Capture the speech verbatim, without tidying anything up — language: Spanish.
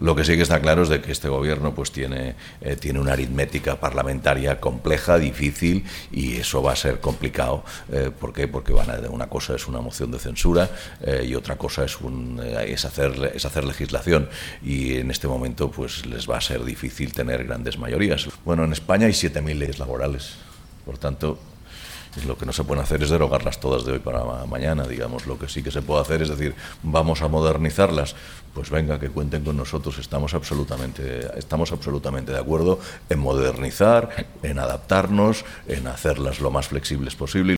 Lo que sí que está claro es de que este gobierno pues tiene, eh, tiene una aritmética parlamentaria compleja, difícil, y eso va a ser complicado. Eh, ¿Por qué? Porque van a, una cosa es una moción de censura eh, y otra cosa es, un, eh, es, hacer, es hacer legislación, y en este momento pues les va a ser difícil tener grandes mayorías. Bueno, en España hay siete mil leyes laborales, por tanto, lo que no se puede hacer es derogarlas todas de hoy para mañana, digamos. Lo que sí que se puede hacer es decir, vamos a modernizarlas, pues venga, que cuenten con nosotros, estamos absolutamente, estamos absolutamente de acuerdo en modernizar, en adaptarnos, en hacerlas lo más flexibles posible.